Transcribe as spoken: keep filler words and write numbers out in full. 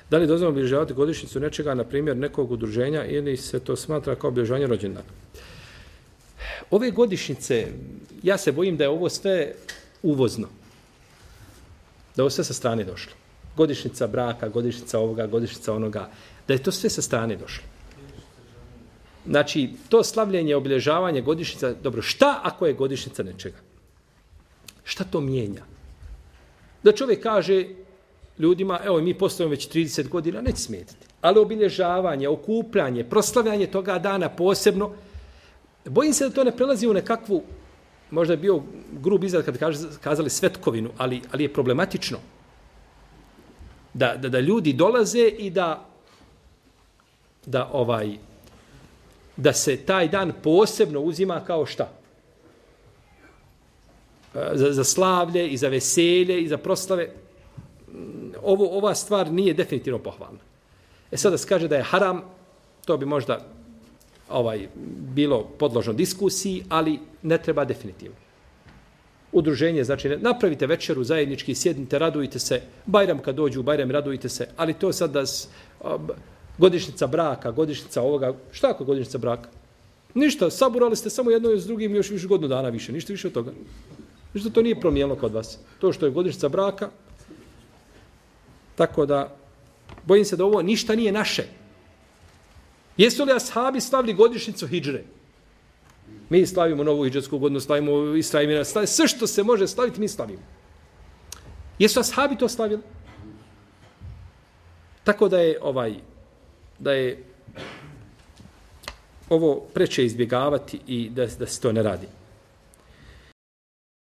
Da li dozvoljeno obilježavati godišnjicu nečega, na primjer nekog udruženja, ili se to smatra kao obilježavanje rođendana? Ove godišnjice, ja se bojim da je ovo sve uvozno. Da je ovo sve sa strane došlo. Godišnjica braka, godišnjica ovoga, godišnjica onoga. Da je to sve sa strane došlo. Znači, to slavljenje, obilježavanje godišnjica, dobro, šta ako je godišnjica nečega? Šta to mijenja? Da čovjek kaže ljudima, evo mi postojimo već trideset godina, neće smetiti. Ali obilježavanje, okupljanje, proslavljanje toga dana posebno, bojim se da to ne prelazi u nekakvu, možda je bio grub izraz kad kazali svetkovinu, ali, ali je problematično. Da, da, da ljudi dolaze i da, da ovaj, da se taj dan posebno uzima kao šta? Za, za slavlje i za veselje i za proslave. Ovo, ova stvar nije definitivno pohvalna. E sada se kaže da je haram, to bi možda ovaj bilo podložno diskusiji, ali ne treba definitivno. Udruženje, znači napravite večeru zajednički, sjednite, radujte se, Bajram kad dođu, Bajram radujte se, ali to sad da s, godišnjica braka, godišnjica ovoga, šta ako godišnjica braka? Ništa, saburali ste samo jedno s drugim još više godinu dana više, ništa više od toga. Ništa to nije promijenilo kod vas. To što je godišnjica braka, tako da, bojim se da ovo ništa nije naše. Jesu li ashabi slavili godišnjicu hidžre? Mi slavimo novu hidžetsku godinu, slavimo Israimina, slavimo, sve što se može slaviti, mi slavimo. Jesu ashabi to slavili? Tako da je ovaj, da je ovo preče izbjegavati i da, da se to ne radi.